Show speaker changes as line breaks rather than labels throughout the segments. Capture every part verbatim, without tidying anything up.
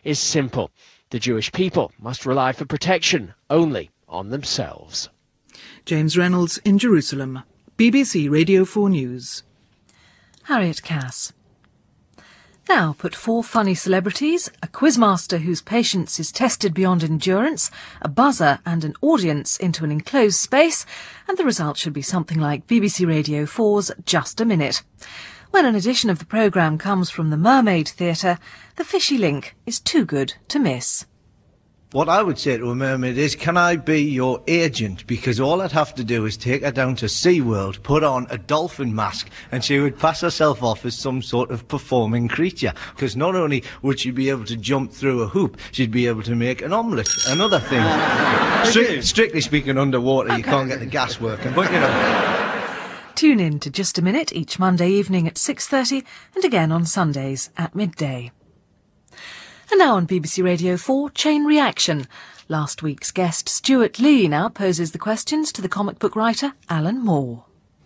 is simple. The Jewish people must rely for protection only on themselves.
James Reynolds in Jerusalem, B B C Radio four News.
Harriet Cass. Now put four funny celebrities, a quizmaster whose patience is tested beyond endurance, a buzzer and an audience into an enclosed space, and the result should be something like B B C Radio four's Just a Minute. When an edition of the programme comes from the Mermaid Theatre, the fishy link is too good to miss.
What I would say to a mermaid is, can I be your agent? Because all I'd have to do is take her down to SeaWorld, put on a dolphin mask, and she would pass herself off as some sort of performing creature. Because not only would she be able to jump through a hoop, she'd be able to make an omelette and other things. Stri- strictly speaking, underwater, okay. You can't get the gas working, but you know.
Tune in to Just a Minute each Monday evening at six thirty and again on Sundays at midday. And now on B B C Radio four, Chain Reaction. Last week's guest, Stuart Lee, now poses the questions to the comic book writer Alan Moore.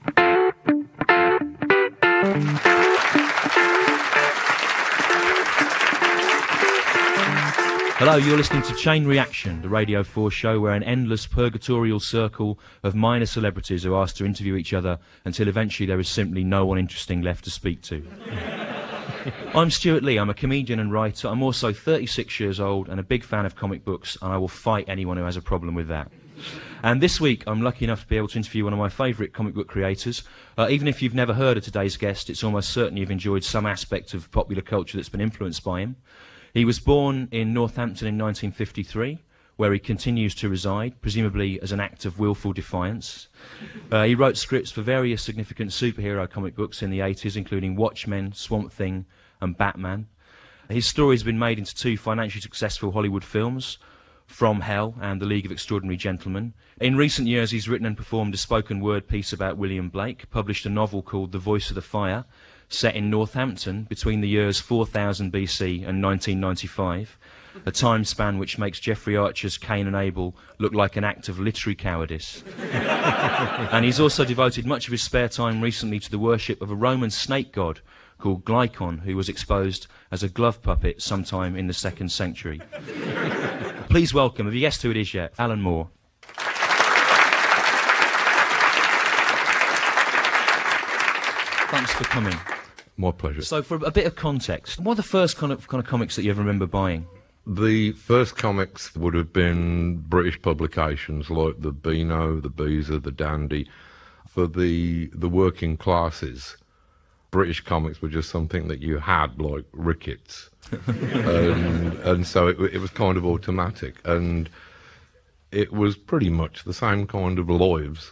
Hello, you're listening to Chain Reaction, the Radio four show where an endless purgatorial circle of minor celebrities are asked to interview each other until eventually there is simply no one interesting left to speak to. I'm Stuart Lee, I'm a comedian and writer. I'm also thirty-six years old and a big fan of comic books, and I will fight anyone who has a problem with that. And this week I'm lucky enough to be able to interview one of my favourite comic book creators. Uh, even if you've never heard of today's guest, it's almost certain you've enjoyed some aspect of popular culture that's been influenced by him. He was born in Northampton in nineteen fifty-three, where he continues to reside, presumably as an act of willful defiance. Uh, he wrote scripts for various significant superhero comic books in the eighties, including Watchmen, Swamp Thing and Batman. His story has been made into two financially successful Hollywood films, From Hell and The League of Extraordinary Gentlemen. In recent years he's written and performed a spoken word piece about William Blake, published a novel called The Voice of the Fire, set in Northampton between the years four thousand B C and nineteen ninety-five, a time span which makes Jeffrey Archer's Cain and Abel look like an act of literary cowardice. And he's also devoted much of his spare time recently to the worship of a Roman snake god called Glykon, who was exposed as a glove puppet sometime in the second century. Please welcome, have you guessed who it is yet? Alan Moore. Thanks for coming.
My pleasure.
So, for a bit of context, what are the first kind of, kind of comics that you ever remember buying?
The first comics would have been British publications like the Beano, the Beezer, the Dandy. For the the working classes, British comics were just something that you had, like Ricketts. and, and so it, it was kind of automatic. And it was pretty much the same kind of lives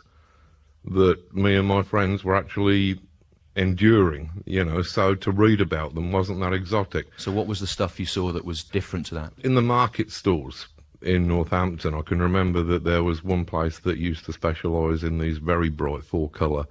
that me and my friends were actually enduring, you know, so to read about them wasn't that exotic.
So what was the stuff you saw that was different to that?
In the market stores in Northampton, I can remember that there was one place that used to specialise in these very bright four-colour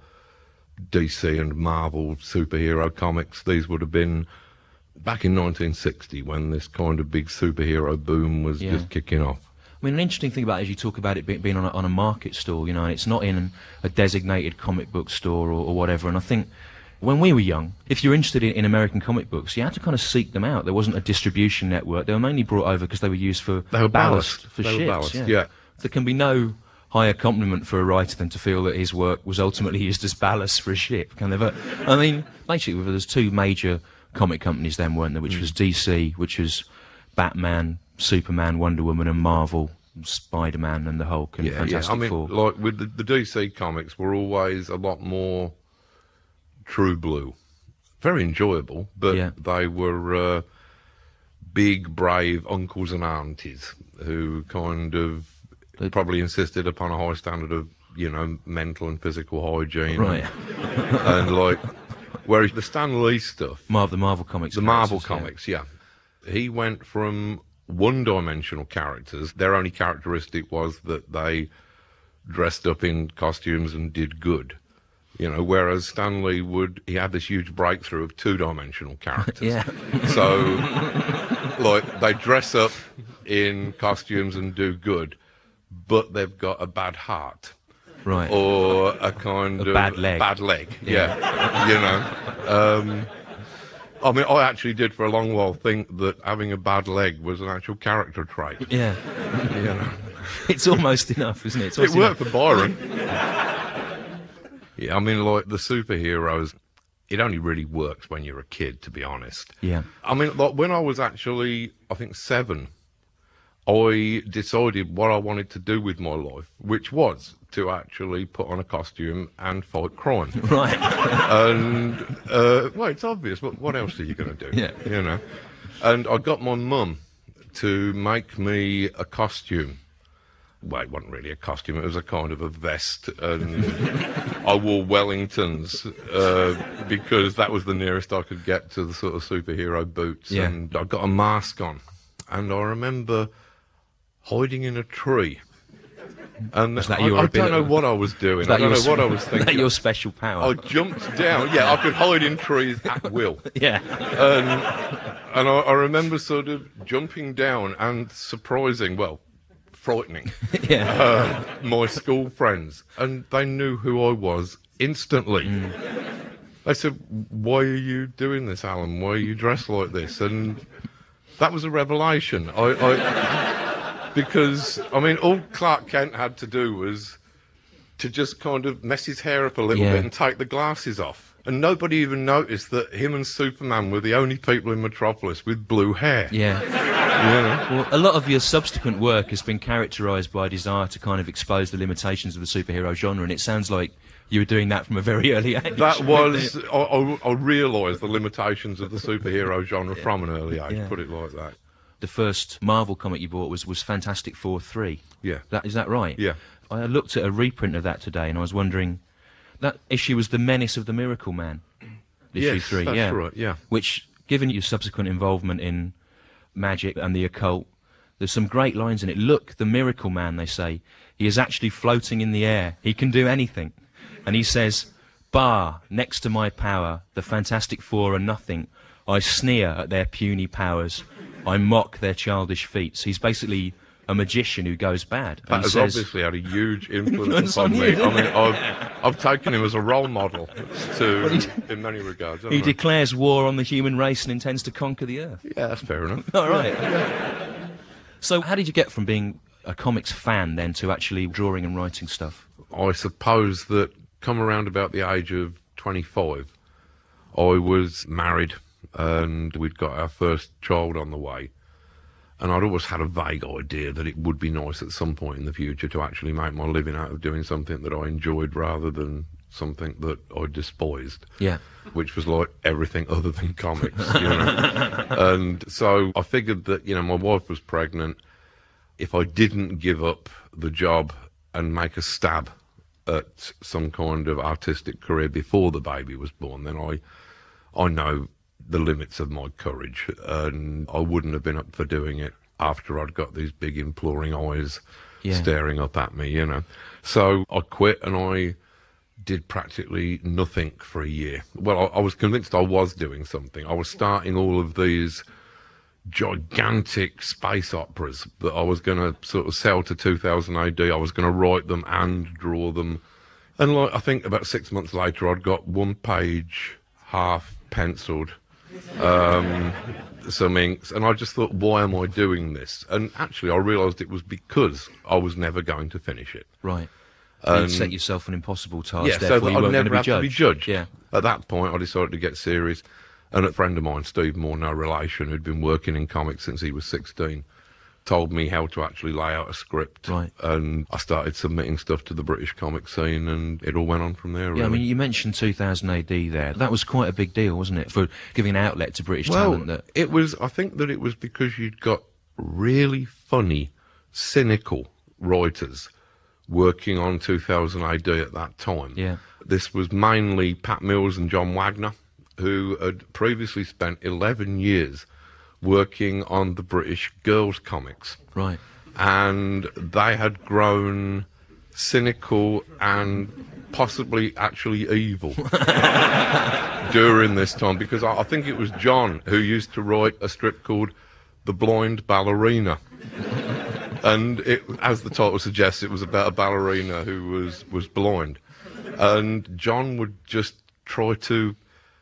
D C and Marvel superhero comics. These would have been back in nineteen sixty when this kind of big superhero boom was yeah. just kicking off.
I mean, an interesting thing about it is you talk about it being on a, on a market stall, you know, and it's not in a designated comic book store or, or whatever, and I think when we were young, if you're interested in, in American comic books, you had to kind of seek them out. There wasn't a distribution network. They were mainly brought over because they were used for
they were
ballast,
ballast.
for
they
ships.
Were ballast.
Yeah.
yeah.
There can be no higher compliment for a writer than to feel that his work was ultimately used as ballast for a ship. Can they? But, I mean, basically, there's two major comic companies then, weren't there, which mm. was D C, which was Batman, Superman, Wonder Woman and Marvel, Spider-Man and the Hulk and
yeah,
Fantastic
yeah. I mean,
Four.
like with the, the D C comics were always a lot more true blue. Very enjoyable, but
yeah.
they were uh, big, brave uncles and aunties who kind of they probably insisted upon a high standard of, you know, mental and physical hygiene.
Right.
And, and like, whereas the Stan Lee stuff...
Mar- the Marvel comics.
The Marvel comics, yeah. yeah. He went from one-dimensional characters. Their only characteristic was that they dressed up in costumes and did good. You know, whereas Stan Lee would, he had this huge breakthrough of two-dimensional characters.
yeah.
So, like, they dress up in costumes and do good, but they've got a bad heart.
Right.
Or a kind
a
of...
bad leg.
Bad leg, yeah. yeah. You know. Um, I mean, I actually did for a long while think that having a bad leg was an actual character trait.
Yeah.
You know?
It's almost enough, isn't it? It's
It
almost
worked
enough.
for Byron. Yeah, I mean, like, the superheroes, it only really works when you're a kid, to be honest.
Yeah.
I mean, like, when I was actually, I think, seven, I decided what I wanted to do with my life, which was to actually put on a costume and fight crime.
Right.
And, uh, well, it's obvious. What, what else are you going to do?
Yeah.
You know? And I got my mum to make me a costume. Well, it wasn't really a costume, it was a kind of a vest, and I wore Wellingtons, uh, because that was the nearest I could get to the sort of superhero boots,
Yeah.
and I got a mask on, and I remember hiding in a tree. And
Was that
I,
your
I
ability?
don't know what I was doing, I
That
don't know
your-
what I was
Is
thinking.
that your special power?
I jumped down, yeah, I could hide in trees at will.
Yeah.
And, and I, I remember sort of jumping down and surprising, well, frightening,
Yeah.
uh, my school friends. And they knew who I was instantly. They said, why are you doing this, Alan? Why are you dressed like this? And that was a revelation. I, I because, I mean, all Clark Kent had to do was to just kind of mess his hair up a little
Yeah.
bit and take the glasses off. And nobody even noticed that him and Superman were the only people in Metropolis with blue hair.
Yeah.
You know?
Well, a lot of your subsequent work has been characterised by a desire to kind of expose the limitations of the superhero genre, and it sounds like you were doing that from a very early age.
That was, I, I, I realised the limitations of the superhero genre from an early age,
Yeah.
put it like that.
The first Marvel comic you bought was, was Fantastic Four three.
Yeah.
That, is that right?
Yeah.
I looked at a reprint of that today, and I was wondering, that issue was The Menace of the Miracle Man. Issue
Yes,
three,
that's
yeah.
right, yeah.
Which, given your subsequent involvement in magic and the occult, there's some great lines in it. Look, the Miracle Man, they say, he is actually floating in the air. He can do anything. And he says, bah, next to my power, the Fantastic Four are nothing. I sneer at their puny powers. I mock their childish feats. He's basically a magician who goes bad.
That
And he
has
says,
obviously had a huge
Influence
influence
on
on me.
you.
I mean, I've, I've taken him as a role model to, in many regards.
he
haven't I?
declares war on the human race and intends to conquer the earth.
Yeah, that's fair enough.
All right. So how did you get from being a comics fan then to actually drawing and writing stuff?
I suppose that come around about the age of twenty-five, I was married and we'd got our first child on the way. And I'd always had a vague idea that it would be nice at some point in the future to actually make my living out of doing something that I enjoyed rather than something that I despised.
Yeah.
Which was like everything other than comics, you know. And so I figured that, you know, my wife was pregnant. If I didn't give up the job and make a stab at some kind of artistic career before the baby was born, then I, I know the limits of my courage, and I wouldn't have been up for doing it after I'd got these big imploring eyes
Yeah.
staring up at me, you know. So I quit and I did practically nothing for a year. Well, I, I was convinced I was doing something. I was starting all of these gigantic space operas that I was going to sort of sell to two thousand A D. I was going to write them and draw them. And like, I think about six months later, I'd got one page, half penciled, um, some inks, and I just thought, why am I doing this? And actually, I realised it was because I was never going to finish it.
Right.
Um,
You'd set yourself an impossible task,
Yeah, so
therefore
that
you
I'd
weren't
never
going
have
to
to
be
be
judged.
judged.
Yeah.
At that point, I decided to get serious. And a friend of mine, Steve Moore, no relation, who'd been working in comics since he was sixteen, told me how to actually lay out a script.
Right.
And I started submitting stuff to the British comic scene, and it all went on from there, really.
Yeah, I mean, you mentioned two thousand A D there. That was quite a big deal, wasn't it, for giving an outlet to British
well,
talent? That
it was, I think that it was because you'd got really funny, cynical writers working on two thousand A D at that time.
Yeah.
This was mainly Pat Mills and John Wagner, who had previously spent eleven years working on the British girls' comics.
Right.
And they had grown cynical and possibly actually evil during this time, because I, I think it was John who used to write a strip called The Blind Ballerina. And it, as the title suggests, it was about a ballerina who was, was blind. And John would just try to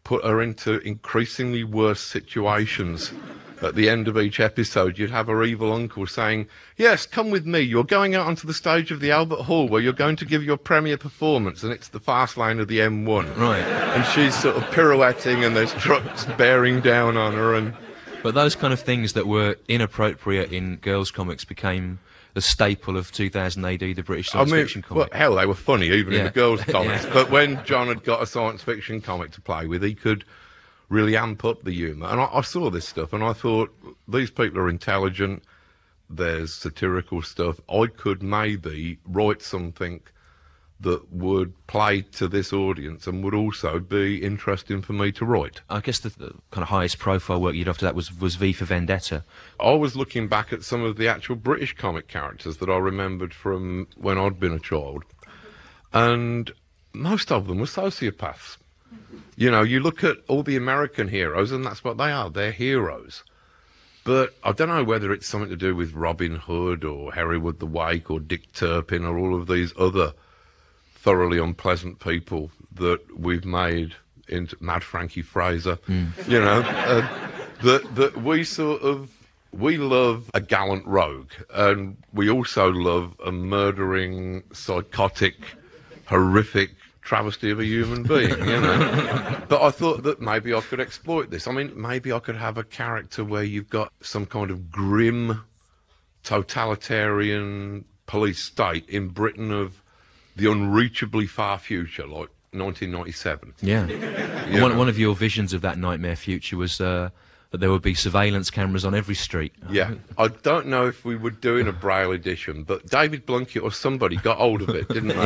put her into increasingly worse situations. At the end of each episode, you'd have her evil uncle saying, yes, come with me, you're going out onto the stage of the Albert Hall where you're going to give your premiere performance, and it's the fast lane of the M one.
Right.
And she's sort of pirouetting and there's trucks bearing down on her. And
But those kind of things that were inappropriate in girls' comics became the staple of two thousand A D, the British science
I mean,
fiction comic.
well, hell, they were funny even
Yeah.
in the girls' comics.
Yeah.
But when John had got a science fiction comic to play with, he could really amp up the humour. And I, I saw this stuff and I thought, these people are intelligent, there's satirical stuff. I could maybe write something that would play to this audience and would also be interesting for me to write.
I guess the, the kind of highest profile work you did after that was, was V for Vendetta.
I was looking back at some of the actual British comic characters that I remembered from when I'd been a child, and most of them were sociopaths. You know, you look at all the American heroes, and that's what they are. They're heroes. But I don't know whether it's something to do with Robin Hood or Hereward the Wake or Dick Turpin or all of these other thoroughly unpleasant people that we've made into Mad Frankie Fraser, mm. you know, uh, that, that we sort of, we love a gallant rogue, and we also love a murdering, psychotic, horrific travesty of a human being, you know. But I thought that maybe I could exploit this. I mean, maybe I could have a character where you've got some kind of grim, totalitarian police state in Britain of the unreachably far future, like nineteen ninety-seven.
Yeah. One, one of your visions of that nightmare future was uh, that there would be surveillance cameras on every street.
Yeah. I don't know if we were doing a Braille edition, but David Blunkett or somebody got hold of it, didn't they?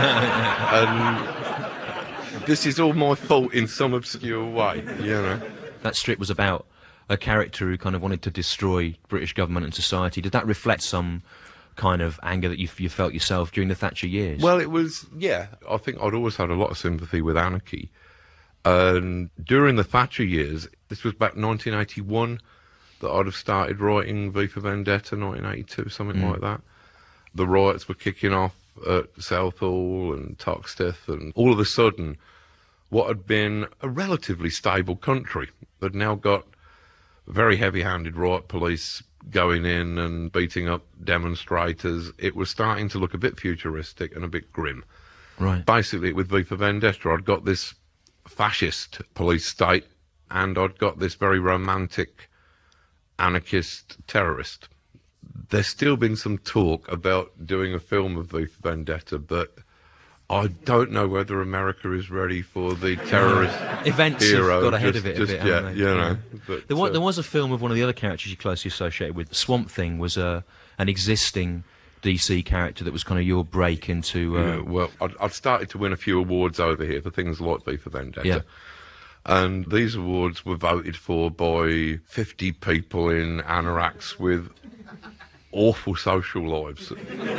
Yeah.
And this is all my fault in some obscure way, you know.
That strip was about a character who kind of wanted to destroy British government and society. Did that reflect some kind of anger that you, you felt yourself during the Thatcher years?
Well, it was, yeah. I think I'd always had a lot of sympathy with anarchy. And during the Thatcher years, this was back nineteen eighty-one, that I'd have started writing V for Vendetta, nineteen eighty-two, something mm. like that. The riots were kicking off at Southall and Toxteth, and all of a sudden, what had been a relatively stable country had now got very heavy-handed riot police going in and beating up demonstrators. It was starting to look a bit futuristic and a bit grim.
Right.
Basically, with V for Vendetta, I'd got this fascist police state, and I'd got this very romantic anarchist terrorist. There's still been some talk about doing a film of V for Vendetta, but I don't know whether America is ready for the terrorist
events
hero
have got ahead
just,
of it a
just
bit,
yet,
haven't they?
you know.
Yeah.
But,
there, was,
uh,
there was a film of one of the other characters you closely associated with. Swamp Thing was a, an existing D C character that was kind of your break into... Uh,
yeah, well, I'd, I'd started to win a few awards over here for things like V for Vendetta.
Yeah.
And these awards were voted for by fifty people in anoraks with awful social lives.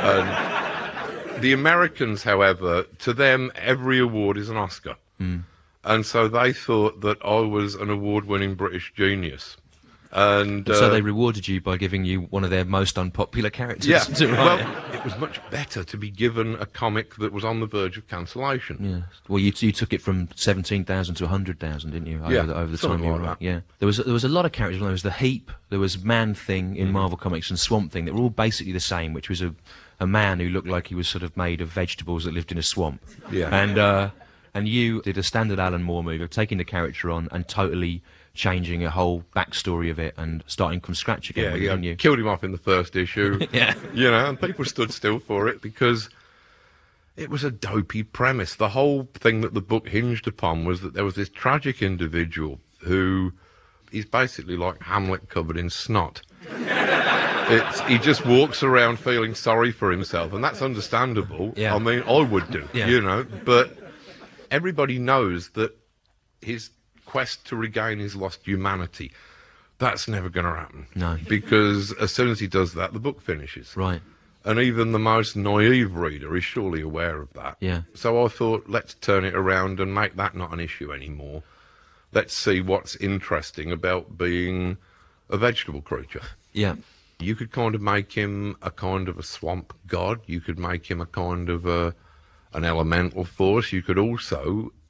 And the Americans, however, to them, every award is an Oscar.
Mm.
And so they thought that I was an award-winning British genius. And,
and so
uh,
they rewarded you by giving you one of their most unpopular characters.
Yeah,
to write.
well, it was much better to be given a comic that was on the verge of cancellation.
Yeah. Well, you, you took it from seventeen thousand to one hundred thousand, didn't you? Over
Yeah,
the, over the
something
time you
like
were
that.
Yeah. There was there was a lot of characters. There was the Heap. There was Man Thing in
Mm.
Marvel Comics and Swamp Thing. That were all basically the same, which was a a man who looked like he was sort of made of vegetables that lived in a swamp.
Yeah.
And uh, and you did a standard Alan Moore movie of taking the character on and totally changing a whole backstory of it and starting from scratch again.
Yeah,
with it,
yeah.
didn't you?
Killed him off in the first issue.
Yeah.
You know, and people stood still for it because it was a dopey premise. The whole thing that the book hinged upon was that there was this tragic individual who is basically like Hamlet covered in snot. It's, he just walks around feeling sorry for himself, and that's understandable.
Yeah.
I mean, I would do,
Yeah.
you know, but everybody knows that his quest to regain his lost humanity, that's never going to happen.
No.
Because as soon as he does that, the book finishes.
Right.
And even the most naive reader is surely aware of that.
Yeah.
So I thought, let's turn it around and make that not an issue anymore. Let's see what's interesting about being a vegetable creature.
Yeah.
You could kind of make him a kind of a swamp god. You could make him a kind of a, an elemental force. You could also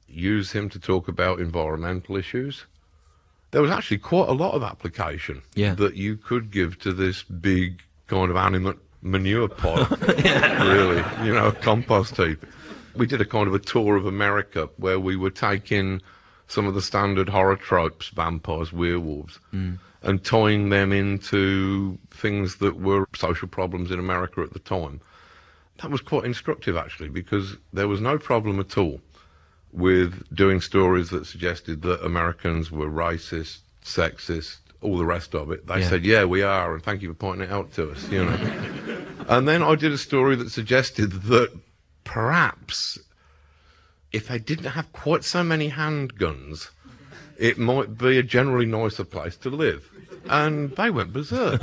use him to talk about environmental issues. There was actually quite a lot of application
Yeah.
that you could give to this big kind of animate manure pod, really, you know, a compost heap. We did a kind of a tour of America where we were taking some of the standard horror tropes, vampires, werewolves, mm. and tying them into things that were social problems in America at the time. That was quite instructive, actually, because there was no problem at all with doing stories that suggested that Americans were racist, sexist, all the rest of it. They
Yeah.
said, yeah, we are, and thank you for pointing it out to us, you know. And then I did a story that suggested that perhaps if they didn't have quite so many handguns, it might be a generally nicer place to live. And they went berserk.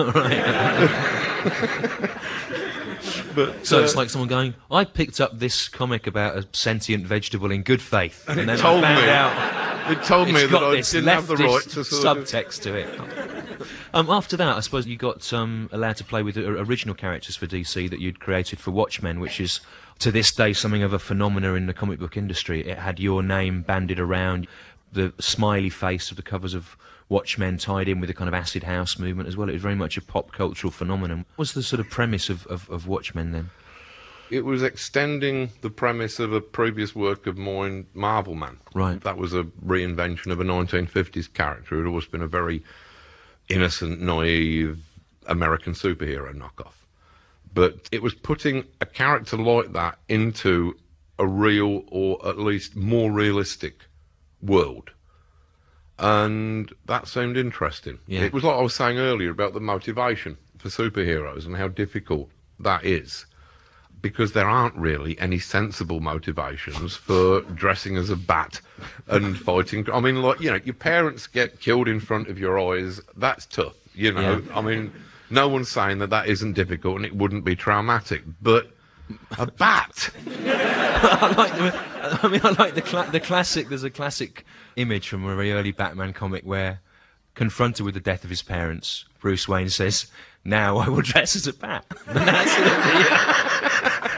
But,
So
uh,
it's like someone going, I picked up this comic about a sentient vegetable in good faith. And,
it
then
told
I found
me.
out
It told me
it's
that
got
I
this
didn't have the right
leftist
to sort of...
subtext to it. Um, after that, I suppose you got um, allowed to play with the original characters for D C that you'd created for Watchmen, which is, to this day, something of a phenomena in the comic book industry. It had your name banded around, the smiley face of the covers of Watchmen tied in with the kind of acid house movement as well. It was very much a pop cultural phenomenon. What was the sort of premise of, of, of Watchmen then?
It was extending the premise of a previous work of mine, Marvel Man.
Right.
That was a reinvention of a nineteen fifties character who had always been a very innocent, naive American superhero knockoff. But it was putting a character like that into a real, or at least more realistic, world. And that seemed interesting.
Yeah.
It was like I was saying earlier about the motivation for superheroes and how difficult that is. Because there aren't really any sensible motivations for dressing as a bat and fighting. I mean, like, you know, your parents get killed in front of your eyes. That's tough, you know.
Yeah.
I mean, no one's saying that that isn't difficult and it wouldn't be traumatic. But a bat.
I like the, I mean, I like the cla- the classic. There's a classic image from a very early Batman comic where, confronted with the death of his parents, Bruce Wayne says, "Now I will dress as a bat." And that's the,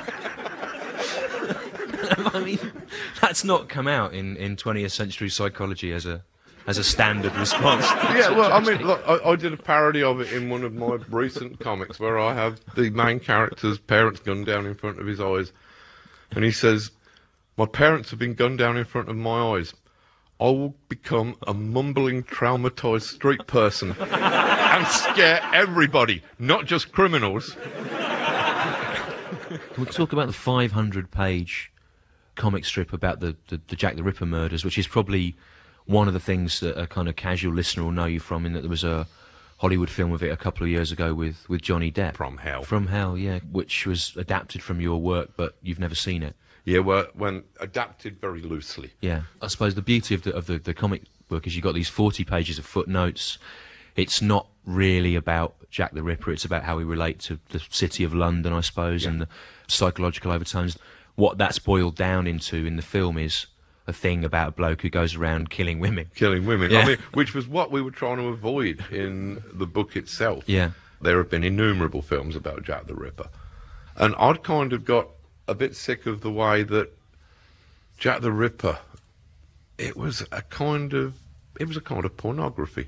I mean, that's not come out in, in twentieth century psychology as a as a standard response.
Yeah, well, I mean, look, I, I did a parody of it in one of my recent comics where I have the main character's parents gunned down in front of his eyes. And he says, "My parents have been gunned down in front of my eyes. I will become a mumbling, traumatised street person and scare everybody, not just criminals."
We'll talk about the five hundred page comic strip about the, the, the Jack the Ripper murders, which is probably one of the things that a kind of casual listener will know you from, in that there was a Hollywood film of it a couple of years ago with, with Johnny Depp.
From Hell.
From Hell, yeah, which was adapted from your work, but you've never seen it.
Yeah, well, when adapted very loosely.
Yeah, I suppose the beauty of the of the, the comic book is you've got these forty pages of footnotes. It's not really about Jack the Ripper, it's about how we relate to the city of London, I suppose,
Yeah.
and the psychological overtones. What that's boiled down into in the film is a thing about a bloke who goes around killing women.
Killing women.
Yeah.
I mean, which was what we were trying to avoid in the book itself.
Yeah.
There have been innumerable films about Jack the Ripper. And I'd kind of got a bit sick of the way that Jack the Ripper, it was a kind of, it was a kind of pornography.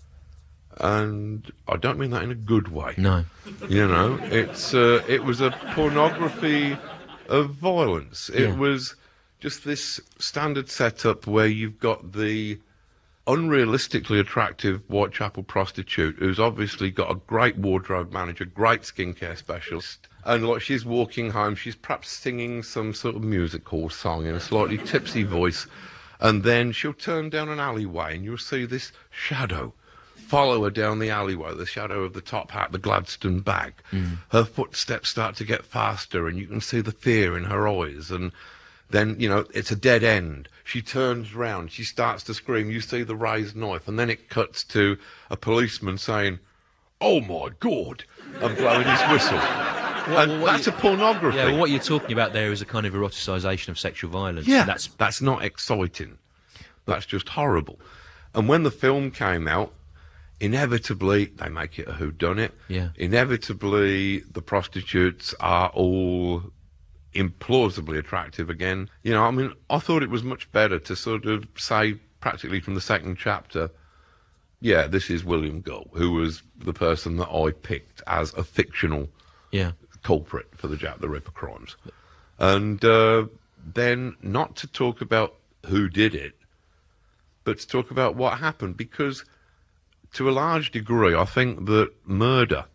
And I don't mean that in a good way.
No.
You know, it's uh, it was a pornography of violence. It
Yeah.
was just this standard setup where you've got the unrealistically attractive Whitechapel prostitute who's obviously got a great wardrobe manager, great skincare specialist, and like she's walking home, she's perhaps singing some sort of music hall song in a slightly tipsy voice, and then she'll turn down an alleyway and you'll see this shadow follow her down the alleyway, the shadow of the top hat, the Gladstone bag. Mm. Her footsteps start to get faster and you can see the fear in her eyes, and then, you know, it's a dead end. She turns round, she starts to scream, you see the raised knife, and then it cuts to a policeman saying, "Oh my God," and blowing his whistle.
Well,
and
what
that's
you-
a pornography.
Yeah, well, what you're talking about there is a kind of eroticisation of sexual violence.
Yeah,
That's
that's that's not exciting. That's just horrible. And when the film came out, inevitably they make it a whodunit.
Yeah.
Inevitably, the prostitutes are all implausibly attractive again. You know, I mean, I thought it was much better to sort of say practically from the second chapter, yeah, this is William Gull, who was the person that I picked as a fictional
Yeah.
culprit for the Jack the Ripper crimes. And uh, then not to talk about who did it, but to talk about what happened, because to a large degree, I think that murder,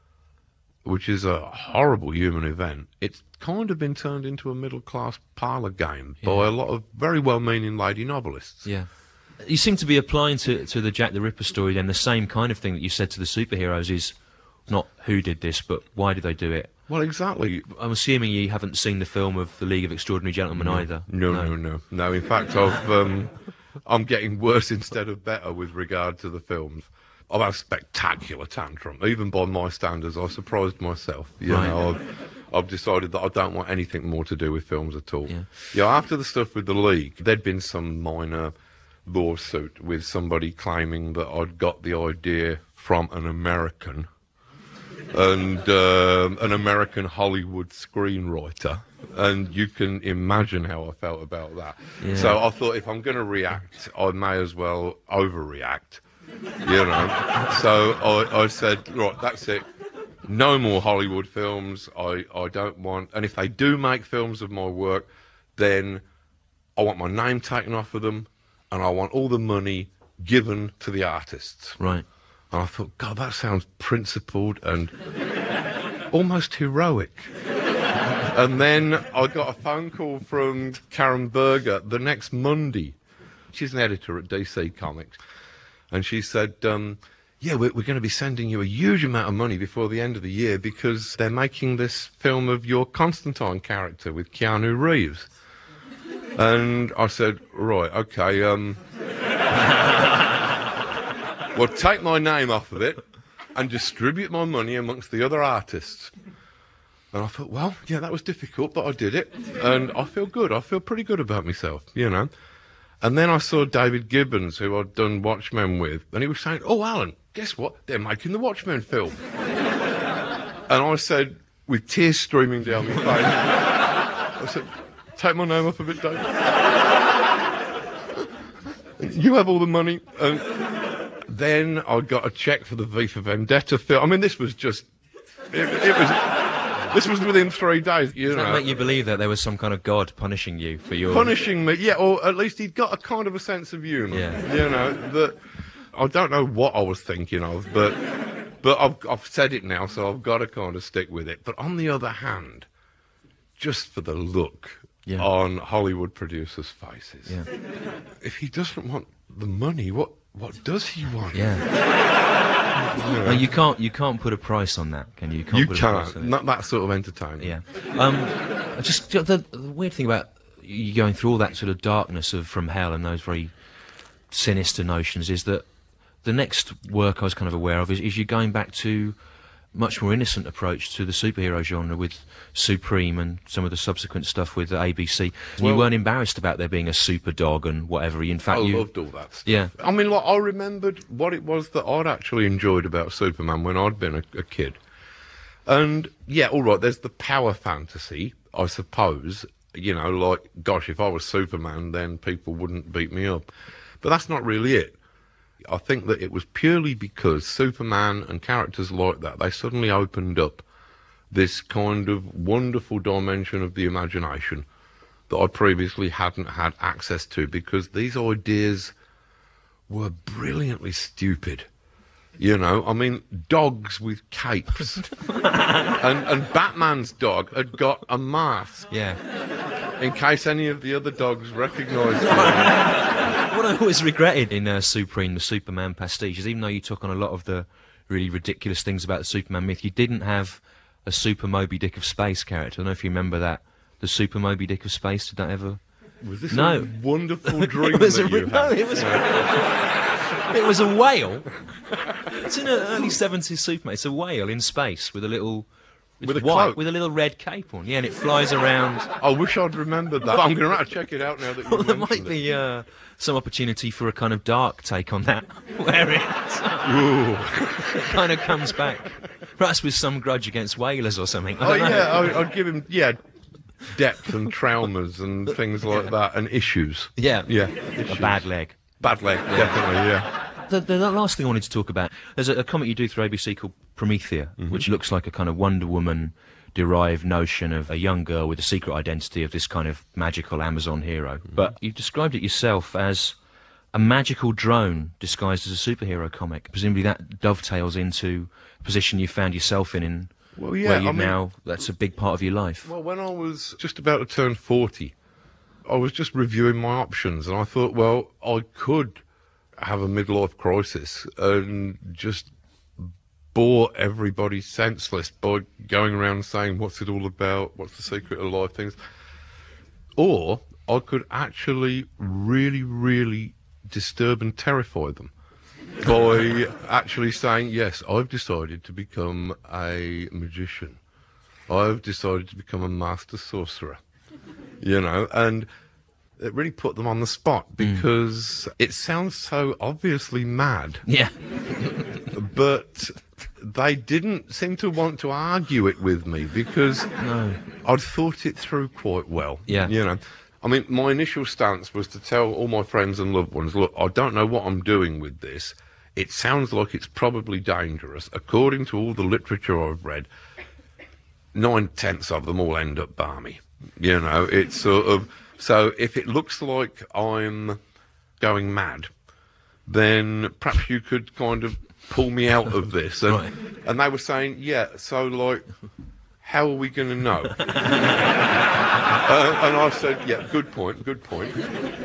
which is a horrible human event, it's kind of been turned into a middle-class parlour game
Yeah.
by a lot of very well-meaning lady novelists.
Yeah. You seem to be applying to, to the Jack the Ripper story then the same kind of thing that you said to the superheroes is not who did this, but why did they do it?
Well, exactly.
I'm assuming you haven't seen the film of The League of Extraordinary Gentlemen either.
No, no, no, no. In fact, I've, um, I'm getting worse instead of better with regard to the films. I've had a spectacular tantrum. Even by my standards, I surprised myself. You
Right.
know, I've, I've decided that I don't want anything more to do with films at all.
Yeah.
Yeah, after the stuff with the League, there'd been some minor lawsuit with somebody claiming that I'd got the idea from an American and um, an American Hollywood screenwriter, and you can imagine how I felt about that.
Yeah.
So I thought, if I'm going to react, I may as well overreact, you know. So I, I said, right, that's it. No more Hollywood films. I, I don't want, and if they do make films of my work, then I want my name taken off of them, and I want all the money given to the artists.
Right.
And I thought, God, that sounds principled and almost heroic. And then I got a phone call from Karen Berger the next Monday. She's an editor at D C Comics. And she said, um, yeah, we're, we're going to be sending you a huge amount of money before the end of the year because they're making this film of your Constantine character with Keanu Reeves. And I said, right, okay, um... well, take my name off of it and distribute my money amongst the other artists. And I thought, well, yeah, that was difficult, but I did it. And I feel good. I feel pretty good about myself, you know. And then I saw David Gibbons, who I'd done Watchmen with, and he was saying, oh, Alan, guess what? They're making the Watchmen film. And I said, with tears streaming down my face, I said, take my name off of it, David. You have all the money. And then I got a cheque for the V for Vendetta film. I mean, this was just... It, it was... This was within three days, you
Does
know.
that make you believe that there was some kind of god punishing you for your...
Punishing me, yeah, or at least he'd got a kind of a sense of humour.
Yeah.
You know, that... I don't know what I was thinking of, but... But I've, I've said it now, so I've got to kind of stick with it. But on the other hand, just for the look
Yeah.
on Hollywood producers' faces,
Yeah.
if he doesn't want the money, what what does he want?
Yeah. No, you can't. You can't put a price on that, can you? You can't.
You
put A price on
can't.
it.
Not that sort of entertainment.
Yeah. Um, just the, the weird thing about you going through all that sort of darkness of From Hell and those very sinister notions is that the next work I was kind of aware of is, is you going back to much more innocent approach to the superhero genre with Supreme and some of the subsequent stuff with the A B C. And
Well-
you weren't embarrassed about there being a super dog and whatever. In fact,
I
you
loved all that stuff.
Yeah.
I mean, like, I remembered what it was that I'd actually enjoyed about Superman when I'd been a, a kid. And, yeah, all right, there's the power fantasy, I suppose. You know, like, gosh, if I was Superman, then people wouldn't beat me up. But that's not really it. I think that it was purely because Superman and characters like that, they suddenly opened up this kind of wonderful dimension of the imagination that I previously hadn't had access to, because these ideas were brilliantly stupid. You know, I mean, dogs with capes. and, and Batman's dog had got a mask
yeah.
in case any of the other dogs recognised him.
What I always regretted in uh, Supreme, the Superman pastiche, is even though you took on a lot of the really ridiculous things about the Superman myth, you didn't have a Super Moby Dick of Space character. I don't know if you remember that. The Super Moby Dick of Space, did that ever...
Was this
No.
a wonderful dream
it was
that
a,
you
no,
had?
it was... It was a whale. It's in an early seventies Superman. It's a whale in space with a little... It's
With a
white,
cloak.
with a little red cape on. Yeah, and it flies around.
I wish I'd remembered that. I'm going to have to check it out now that you
Well, there
mentioned
might
it.
be uh, some opportunity for a kind of dark take on that, where it, it kind of comes back, perhaps with some grudge against whalers or something. I
Oh
don't know.
yeah, I, I'd give him. Yeah, depth and traumas and things like that, and issues.
Yeah.
Yeah.
A
Issues.
bad leg.
Bad leg, definitely, yeah.
The, the last thing I wanted to talk about, there's a, a comic you do through A B C called Promethea, mm-hmm. which looks like a kind of Wonder Woman derived notion of a young girl with a secret identity of this kind of magical Amazon hero. Mm-hmm. But you've described it yourself as a magical drone disguised as a superhero comic. Presumably that dovetails into a position you found yourself in, in
well, yeah,
where you
I mean,
now, that's a big part of your life.
Well, when I was just about to turn forty, I was just reviewing my options, and I thought, well, I could have a midlife crisis and just bore everybody senseless by going around saying, what's it all about, what's the secret of life, things. Or I could actually really, really disturb and terrify them by actually saying, yes, I've decided to become a magician. I've decided to become a master sorcerer. You know, and it really put them on the spot because mm. it sounds so obviously mad.
Yeah.
But they didn't seem to want to argue it with me because
no.
I'd thought it through quite well.
Yeah.
You know, I mean, my initial stance was to tell all my friends and loved ones, look, I don't know what I'm doing with this. It sounds like it's probably dangerous. According to all the literature I've read, nine-tenths of them all end up balmy. You know, it's sort of... So if it looks like I'm going mad, then perhaps you could kind of pull me out of this. And,
right.
and they were saying, yeah, so like, how are we going to know? uh, and I said, yeah, good point, good point.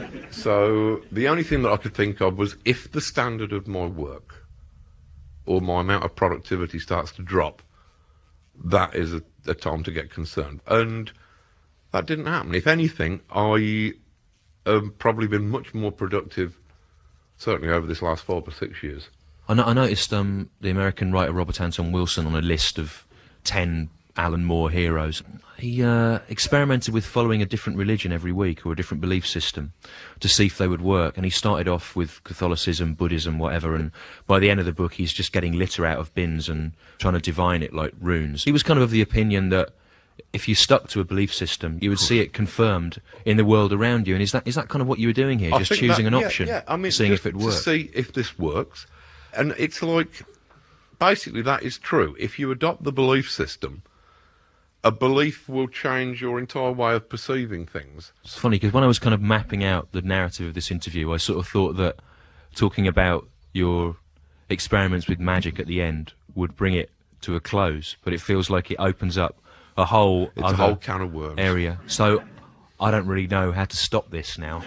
So the only thing that I could think of was if the standard of my work or my amount of productivity starts to drop, that is a, a time to get concerned. And that didn't happen. If anything, I have probably been much more productive, certainly over this last five or six years.
I, no I noticed um, the American writer Robert Anton Wilson on a list of ten Alan Moore heroes. He uh, experimented with following a different religion every week or a different belief system to see if they would work. And he started off with Catholicism, Buddhism, whatever, and by the end of the book he's just getting litter out of bins and trying to divine it like runes. He was kind of of the opinion that if you stuck to a belief system, you would see it confirmed in the world around you. And is that is that kind of what you were doing here?
I
just
think
choosing
that,
an
yeah,
option,
yeah. I mean,
seeing
just
if it
to
works.
see if this works. And it's like, basically that is true. If you adopt the belief system, a belief will change your entire way of perceiving things.
It's funny, because when I was kind of mapping out the narrative of this interview, I sort of thought that talking about your experiments with magic at the end would bring it to a close, but it feels like it opens up a whole
it's a whole can of worms
area. So I don't really know how to stop this now.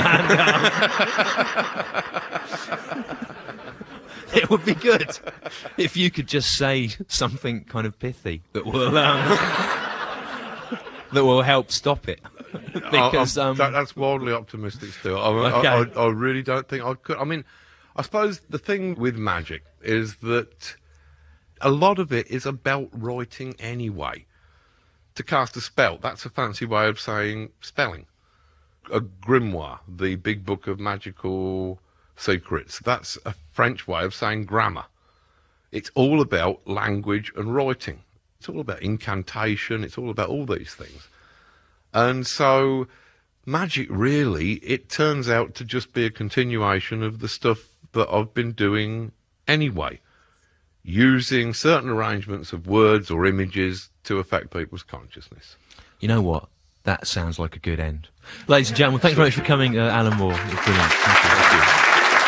It would be good if you could just say something kind of pithy that will um, that will help stop it. Because
I,
um,
that, that's wildly optimistic still. I,
okay.
I, I, I really don't think I could. I mean, I suppose the thing with magic is that a lot of it is about writing anyway. To cast a spell, that's a fancy way of saying spelling. A grimoire, the big book of magical secrets, that's a French way of saying grammar. It's all about language and writing. It's all about incantation, it's all about all these things. And so magic really, it turns out to just be a continuation of the stuff that I've been doing anyway, using certain arrangements of words or images to affect people's consciousness.
You know what? That sounds like a good end. Ladies and gentlemen, thank you very much for coming, uh, Alan Moore. It's brilliant. Thank you. Thank you.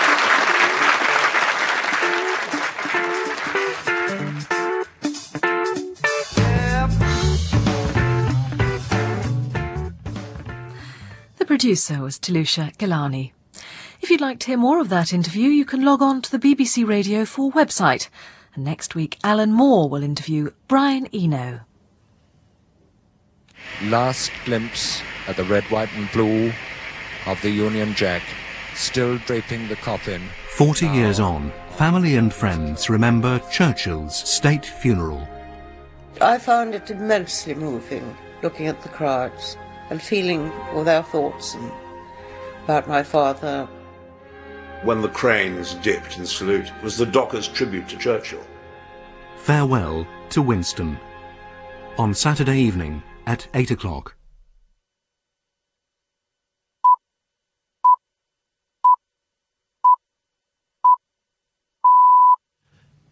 The producer was Talusha Gilani. If you'd like to hear more of that interview, you can log on to the B B C Radio four website. And next week, Alan Moore will interview Brian Eno.
Last glimpse at the red, white and blue of the Union Jack, still draping the coffin.
Forty years on, family and friends remember Churchill's state funeral.
I found it immensely moving, looking at the crowds and feeling all their thoughts and about my father.
When the cranes dipped in salute, it was the Dockers' tribute to Churchill.
Farewell to Winston. On Saturday evening at eight o'clock.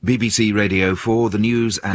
B B C Radio four, the news and